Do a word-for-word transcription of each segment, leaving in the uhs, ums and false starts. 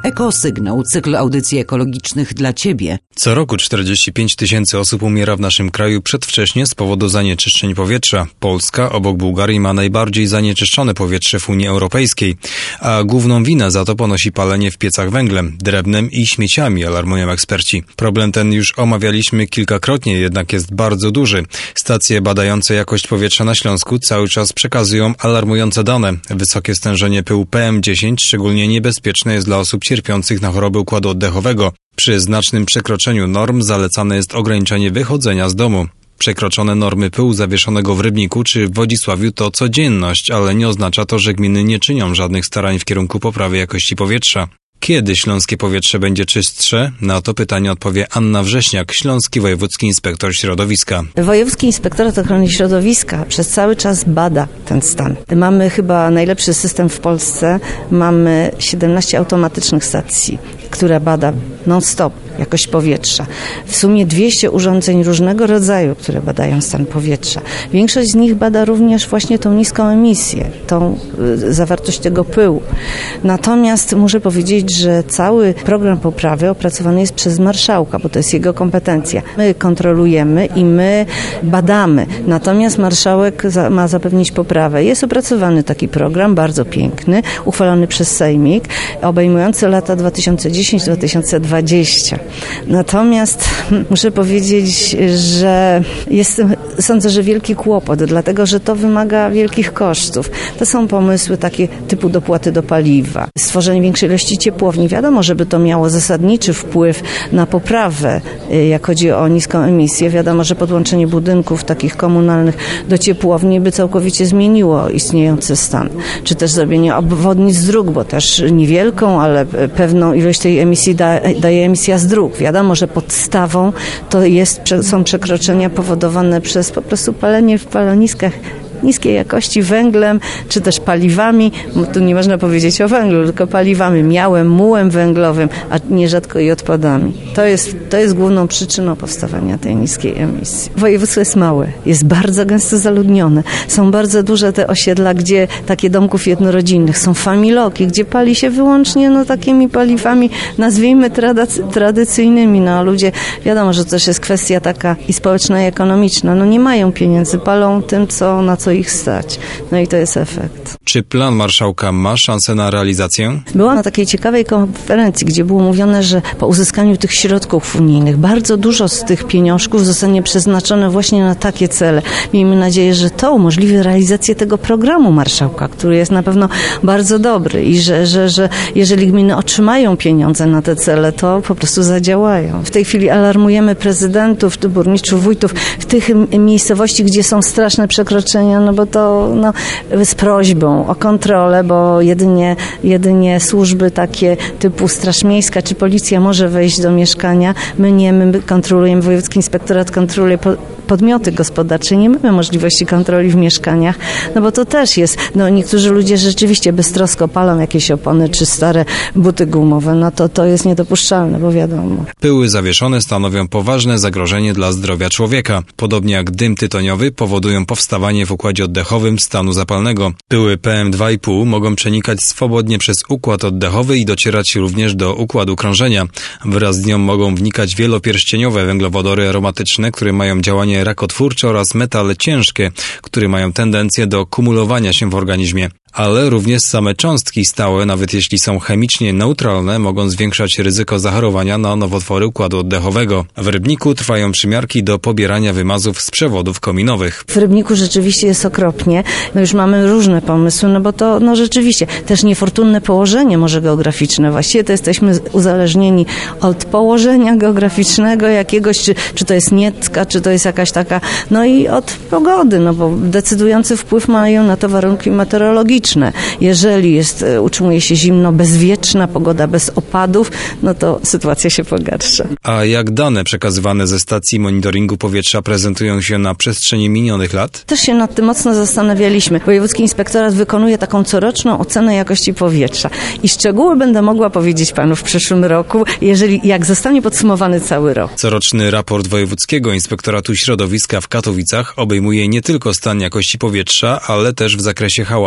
Ekosygnał, cykl audycji ekologicznych dla Ciebie. Co roku czterdzieści pięć tysięcy osób umiera w naszym kraju przedwcześnie z powodu zanieczyszczeń powietrza. Polska obok Bułgarii ma najbardziej zanieczyszczone powietrze w Unii Europejskiej, a główną winę za to ponosi palenie w piecach węglem, drewnem i śmieciami, alarmują eksperci. Problem ten już omawialiśmy kilkakrotnie, jednak jest bardzo duży. Stacje badające jakość powietrza na Śląsku cały czas przekazują alarmujące dane. Wysokie stężenie pyłu P M dziesięć szczególnie niebezpieczne jest dla osób cierpiących na choroby układu oddechowego. Przy znacznym przekroczeniu norm zalecane jest ograniczenie wychodzenia z domu. Przekroczone normy pyłu zawieszonego w Rybniku czy w Wodzisławiu to codzienność, ale nie oznacza to, że gminy nie czynią żadnych starań w kierunku poprawy jakości powietrza. Kiedy śląskie powietrze będzie czystsze? Na to pytanie odpowie Anna Wrześniak, Śląski Wojewódzki Inspektor Środowiska. Wojewódzki Inspektorat Ochrony Środowiska przez cały czas bada ten stan. Mamy chyba najlepszy system w Polsce. Mamy siedemnaście automatycznych stacji, które bada non-stop jakość powietrza. W sumie dwieście urządzeń różnego rodzaju, które badają stan powietrza. Większość z nich bada również właśnie tą niską emisję, tą y, zawartość tego pyłu. Natomiast muszę powiedzieć, że cały program poprawy opracowany jest przez marszałka, bo to jest jego kompetencja. My kontrolujemy i my badamy. Natomiast marszałek za, ma zapewnić poprawę. Jest opracowany taki program, bardzo piękny, uchwalony przez Sejmik, obejmujący lata dwa tysiące dziesiąty do dwa tysiące dwudziestego. Natomiast muszę powiedzieć, że jest, sądzę, że wielki kłopot, dlatego że to wymaga wielkich kosztów. To są pomysły takie typu dopłaty do paliwa, stworzenie większej ilości ciepłowni. Wiadomo, żeby to miało zasadniczy wpływ na poprawę, jak chodzi o niską emisję. Wiadomo, że podłączenie budynków takich komunalnych do ciepłowni by całkowicie zmieniło istniejący stan. Czy też zrobienie obwodnic z dróg, bo też niewielką, ale pewną ilość tej emisji da, daje emisja z dróg. Wiadomo, że podstawą to jest, są przekroczenia powodowane przez po prostu palenie w paleniskach niskiej jakości węglem, czy też paliwami, tu nie można powiedzieć o węglu, tylko paliwami, miałem, mułem węglowym, a nierzadko i odpadami. To jest, to jest główną przyczyną powstawania tej niskiej emisji. Województwo jest małe, jest bardzo gęsto zaludnione. Są bardzo duże te osiedla, gdzie takie domków jednorodzinnych, są familoki, gdzie pali się wyłącznie no, takimi paliwami, nazwijmy trady- tradycyjnymi. No, a ludzie, wiadomo, że to też jest kwestia taka i społeczna, i ekonomiczna. No nie mają pieniędzy, palą tym, co, na co ich stać. No i to jest efekt. Czy plan marszałka ma szansę na realizację? Byłam na takiej ciekawej konferencji, gdzie było mówione, że po uzyskaniu tych środków unijnych bardzo dużo z tych pieniążków zostanie przeznaczone właśnie na takie cele. Miejmy nadzieję, że to umożliwi realizację tego programu marszałka, który jest na pewno bardzo dobry i że, że, że jeżeli gminy otrzymają pieniądze na te cele, to po prostu zadziałają. W tej chwili alarmujemy prezydentów, burmistrzów, wójtów w tych miejscowości, gdzie są straszne przekroczenia, no bo to no, z prośbą o kontrolę, bo jedynie, jedynie służby takie typu Straż Miejska czy Policja może wejść do mieszkania. My nie, my kontrolujemy, Wojewódzki Inspektorat kontroluje po, podmioty gospodarcze, nie mamy możliwości kontroli w mieszkaniach, no bo to też jest, no niektórzy ludzie rzeczywiście beztrosko palą jakieś opony czy stare buty gumowe, no to to jest niedopuszczalne, bo wiadomo. Pyły zawieszone stanowią poważne zagrożenie dla zdrowia człowieka. Podobnie jak dym tytoniowy powodują powstawanie w układzie oddechowym stanu zapalnego. Pyły P M dwa i pół mogą przenikać swobodnie przez układ oddechowy i docierać również do układu krążenia. Wraz z nią mogą wnikać wielopierścieniowe węglowodory aromatyczne, które mają działanie rakotwórcze oraz metale ciężkie, które mają tendencję do kumulowania się w organizmie. Ale również same cząstki stałe, nawet jeśli są chemicznie neutralne, mogą zwiększać ryzyko zachorowania na nowotwory układu oddechowego. W Rybniku trwają przymiarki do pobierania wymazów z przewodów kominowych. W Rybniku rzeczywiście jest okropnie. No już mamy różne pomysły, no bo to no rzeczywiście też niefortunne położenie może geograficzne. Właściwie to jesteśmy uzależnieni od położenia geograficznego jakiegoś, czy, czy to jest Niecka, czy to jest jakaś taka, no i od pogody, no bo decydujący wpływ mają na to warunki meteorologiczne. Jeżeli jest, utrzymuje się zimno, bezwieczna pogoda, bez opadów, no to sytuacja się pogarsza. A jak dane przekazywane ze stacji monitoringu powietrza prezentują się na przestrzeni minionych lat? Też się nad tym mocno zastanawialiśmy. Wojewódzki Inspektorat wykonuje taką coroczną ocenę jakości powietrza. I szczegóły będę mogła powiedzieć panu w przyszłym roku, jeżeli jak zostanie podsumowany cały rok. Coroczny raport Wojewódzkiego Inspektoratu Środowiska w Katowicach obejmuje nie tylko stan jakości powietrza, ale też w zakresie hałasu i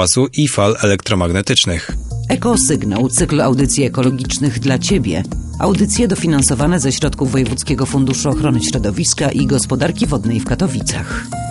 i fal elektromagnetycznych. Ekosygnał, cykl audycji ekologicznych dla Ciebie. Audycje dofinansowane ze środków Wojewódzkiego Funduszu Ochrony Środowiska i Gospodarki Wodnej w Katowicach.